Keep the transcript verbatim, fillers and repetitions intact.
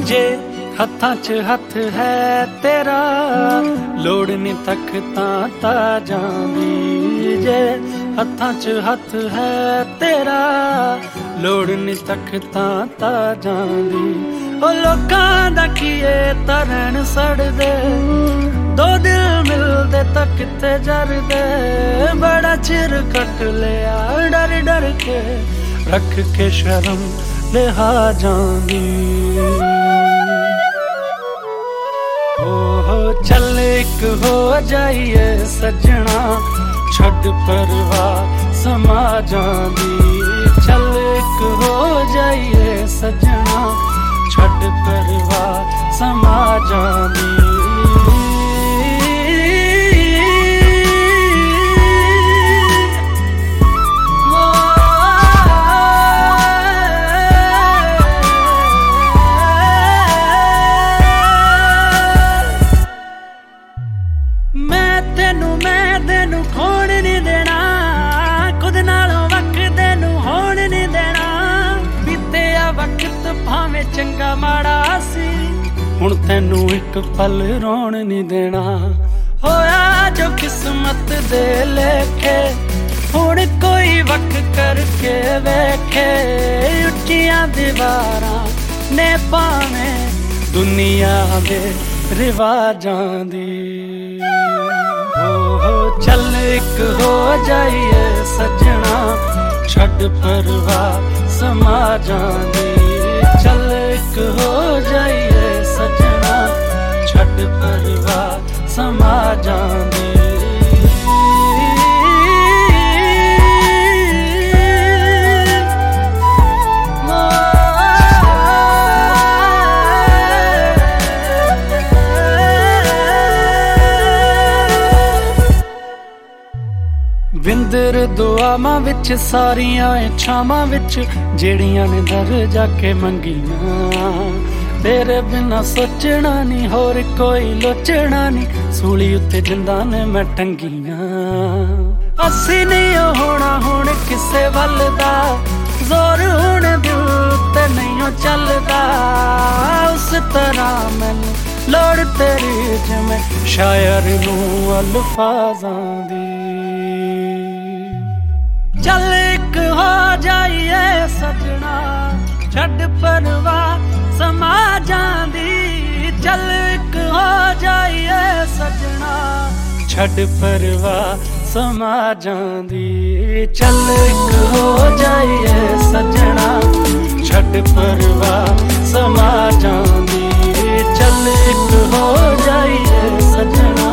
जे हत्थां च हत्थ है तेरा लोड़ नहीं तख्तां ताजां दी। जे हत्थां च हत्थ है तेरा लोड़ नहीं तख्तां ताजां दी। ओ लोकां दा कीए तरन सड़दे दो दिल मिलदे तां कित्थे जरदे। बड़ा चिर कट लिया डर डर के रख के शर्म लिहाजां दी। ओ चल एक हो जाइए सजना छड़ परवाह समाजां दी। चल एक हो जाइए सजना छड़ परवाह समाजां दी। चंगा माड़ा सी हुण तैनू एक पल रोण नहीं देना। होया जो किस्मत दे लेखे हुण कोई वक्त करके वेखे। उच्चियां दीवारां ने भावें दुनिया दे रिवाजां दी। हो चल एक हो जाइए सजना छड़ परवाह समाजां दी। चल एक हो जाइए सजना छड़ परवाह समाजां दी। विंदर दुआवां विच सारियां इच्छावां विच जेड़ियां ने दर जाके मंगियां। तेरे बिना सोचना नहीं होर कोई लोचना नहीं सूली उत्ते जिंदा ने मैं टंगियां। असी नहीं होना हुण किसे वल दा जोर हुण दिल ते नहीं चलदा। उस तरह मैनू लोड़ तेरी जिवें शायर नू अल्फाजां दी। चल एक हो जाइए सजना छड़ परवाह समाजां दी। चल एक हो जाइए सजना छड़ परवाह समाजां दी। चल एक हो जाइए सजना छड़ परवाह समाजां दी। चल एक हो जाइए सजना